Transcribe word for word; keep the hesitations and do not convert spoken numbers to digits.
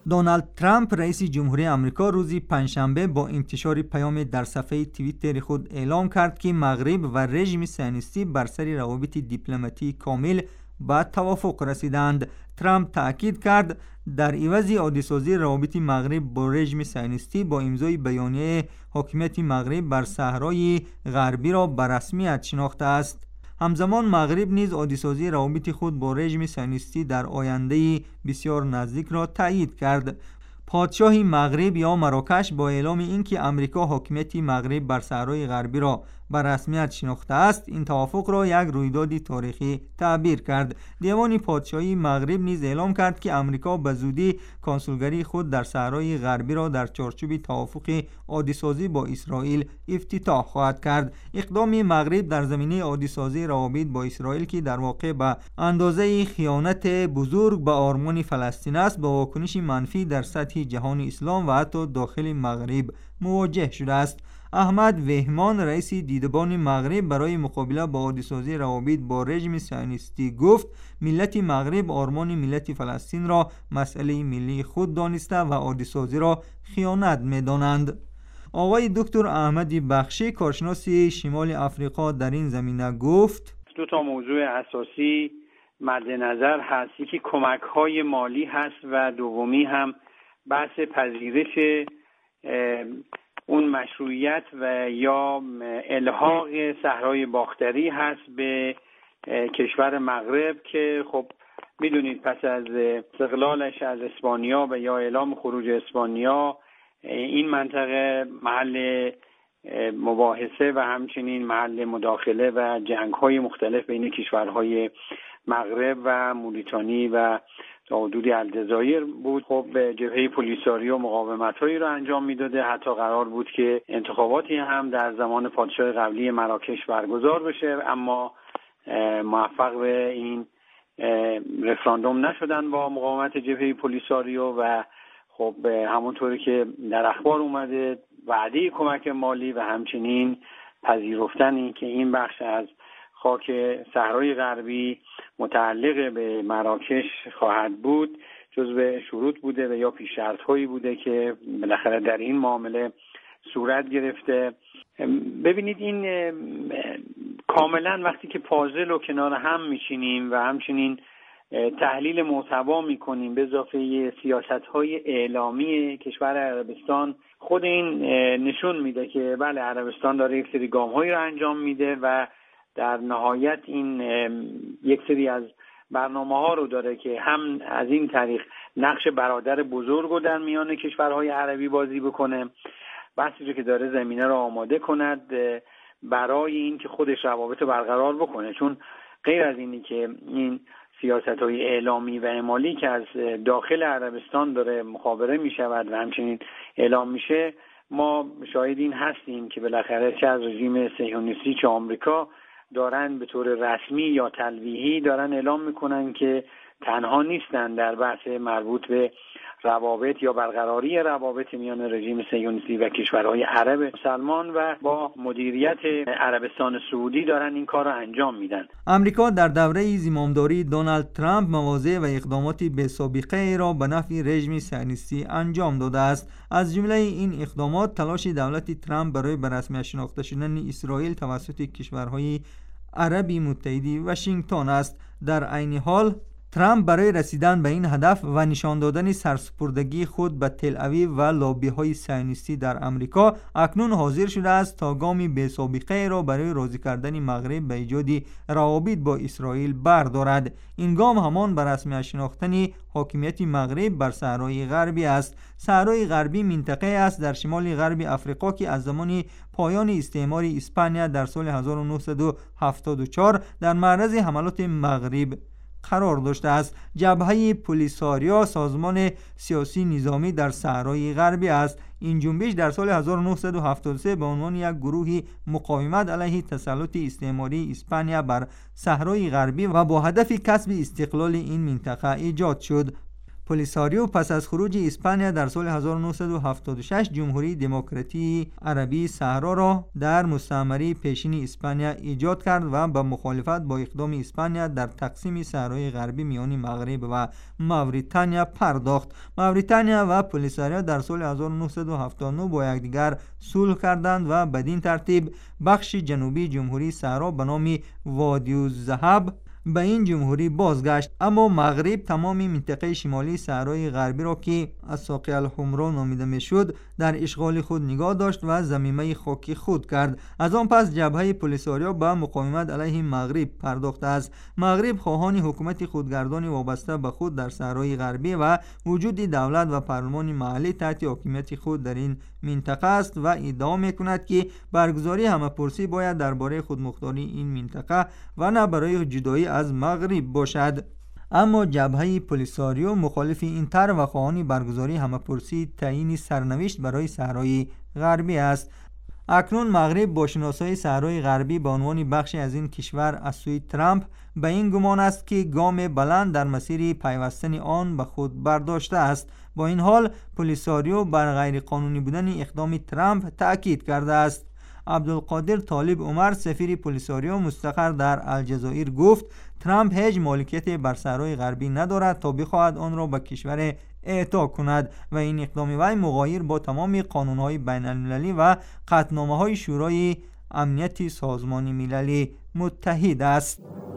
دونالد ترامپ رئیس جمهوری آمریکا روز پنجشنبه با انتشار پیام در صفحه توییتر خود اعلام کرد که مغرب و رژیم صهیونیستی بر سر روابط دیپلماتیک کامل به توافق رسیدند. ترامپ تأکید کرد در عوض عادی‌سازی روابط مغرب با رژیم صهیونیستی با امضای بیانیه حاکمیت مغرب بر صحرای غربی را به رسمیت شناخته است. همزمان مغرب نیز عادی‌سازی روابط خود با رژیم صهیونیستی در آینده بسیار نزدیک را تایید کرد. پادشاه مغرب یا مراکش با اعلام اینکه امریکا حاکمیت مغرب بر صحرای غربی را به رسمیت شناخته است، این توافق را یک رویداد تاریخی تعبیر کرد. دیوان پادشاهی مغرب نیز اعلام کرد که امریکا به زودی کنسولگری خود در صحرای غربی را در چارچوب توافق عادی‌سازی با اسرائیل افتتاح خواهد کرد. اقدام مغرب در زمینه عادی‌سازی روابط با اسرائیل که در واقع به اندازه خیانت بزرگ به آرمان فلسطین است، با واکنش منفی در سطح جهان اسلام و حتی داخل مغرب مواجه شده است. احمد وهمان رئیس دیدبان مغرب برای مقابله با عادی‌سازی روابط با رژیم صهیونیستی گفت ملت مغرب آرمان ملت فلسطین را مسئله ملی خود دانسته و عادی‌سازی را خیانت می‌دانند. آقای دکتر احمد بخشی کارشناس شمال افریقا در این زمینه گفت دو تا موضوع اساسی مد نظر هست، یکی کمک‌های مالی هست و دومی هم بحث پذیرش اون مشروعیت و یا الحاق صحرای باختری هست به کشور مغرب که خب میدونید پس از استقلالش از اسپانیا و یا اعلام خروج اسپانیا این منطقه محل مباحثه و همچنین محل مداخله و جنگ‌های مختلف بین کشورهای مغرب و موریتانی و تا حدودی الجزایر بود. خب جبهه پولیساریو مقاومت‌هایی رو انجام میداده، حتی قرار بود که انتخاباتی هم در زمان پادشاه قبلی مراکش برگزار بشه، اما موفق به این رفراندوم نشدن با مقاومت جبهه پولیساریو و خب همونطوری که در اخبار اومده وعده کمک مالی و همچنین پذیرفتنی که این بخش از خاک صحرای غربی متعلق به مراکش خواهد بود جزو شروط بوده و یا پیش شرط‌هایی بوده که بالاخره در این معامله صورت گرفته. ببینید این کاملا وقتی که پازل رو کنار هم میچینیم و همچنین تحلیل محتوا میکنیم به اضافه سیاست‌های اعلامی کشور عربستان، خود این نشون میده که بله عربستان داره یک سری گام‌هایی رو انجام میده و در نهایت این یک سری از برنامه‌ها رو داره که هم از این طریق نقش برادر بزرگ رو در میان کشورهای عربی بازی بکنه، بحثی که داره زمینه رو آماده کند برای این که خودش روابط برقرار بکنه، چون غیر از اینی که این سیاست‌های اعلامی و اعمالی که از داخل عربستان داره مخابره می‌شود و همچنین اعلام میشه، ما شاهد این هستیم که بالاخره چه از رژیم صهیونیستی چه آمریکا دارن به طور رسمی یا تلویحی دارن اعلام میکنن که تنها نیستن در بحث مربوط به روابط یا برقراری روابط میان رژیم صهیونیستی و کشورهای عرب مسلمان و با مدیریت عربستان سعودی دارن این کار رو انجام میدن. امریکا در دوره زمامداری دونالد ترامپ مواضع و اقدامات بی‌سابقه را به نفع رژیم صهیونیستی انجام داده است. از جمله این اقدامات تلاش دولت ترامپ برای به رسمیت شناخته شدن اسرائیل توسط کشورهای عربی متحد واشنگتن است. در عین حال ترامپ برای رسیدن به این هدف و نشان دادن سرسپردگی خود به تل اویو و لابی‌های صهیونیستی در آمریکا اکنون حاضر شده است تا گامی بی‌سابقه را برای راضی کردن مغرب به ایجاد روابط با اسرائیل بردارد. این گام همان به رسمیت شناختن حاکمیت مغرب بر صحرای غربی است. صحرای غربی منطقه است در شمال غرب افریقا که از زمان پایان استعمار اسپانیا در سال هزار و نهصد و هفتاد و چهار در معرض حملات مغرب قرار داشته است. جبهه پولیساریا سازمان سیاسی نظامی در صحرای غربی است. این جنبش در سال هزار و نهصد و هفتاد و سه به عنوان یک گروه مقاومت علیه تسلط استعماری اسپانیا بر صحرای غربی و با هدف کسب استقلال این منطقه ایجاد شد. پولیساریو پس از خروج اسپانیا در سال هزار و نهصد و هفتاد و شش جمهوری دموکراتی عربی صحرا را در مستعمره پیشین اسپانیا ایجاد کرد و با مخالفت با اقدام اسپانیا در تقسیم صحرای غربی میان مغرب و ماوریتانیا پرداخت. ماوریتانیا و پولیساریو در سال هزار و نهصد و هفتاد و نه با یکدیگر صلح کردند و بدین ترتیب بخش جنوبی جمهوری صحرا به نام وادی الذهب به این جمهوری بازگشت، اما مغرب تمام منطقه شمالی صحرای غربی را که الساقیه الحمرا نامیده میشد در اشغال خود نگاه داشت و ضمیمه خاکی خود کرد. از آن پس جبهه پولیساریو به مقاومت علیه مغرب پرداخته است. مغرب خواهان حکومت خودگردانی وابسته به خود در صحرای غربی و وجود دولت و پارلمان محلی تحت حاکمیت خود در این منطقه است و ادعا میکند که برگزاری همه‌پرسی باید درباره خودمختاری این منطقه و نه برای جدایی از مغرب باشد. اما جبهه پولیساریو مخالف این طرح و خواهان برگزاری همه‌پرسی تعیین سرنوشت برای صحرای غربی است. اکنون مغرب با شناسای صحرای غربی به عنوان بخشی از این کشور از سوی ترامپ به این گمان است که گام بلند در مسیر پیوستن آن به خود برداشته است. با این حال پولیساریو بر غیر قانونی بودن اقدام ترامپ تأکید کرده است. عبدالقادر طالب عمر سفیر پولیساریو مستقر در الجزایر گفت ترامپ هیچ مالکیت بر صحرای غربی ندارد تا بخواهد آن را به کشور اعطا کند و این اقدام وی مغایر با تمام قانون‌های بین‌المللی و قطعنامه‌های شورای امنیت سازمان ملل متحد است.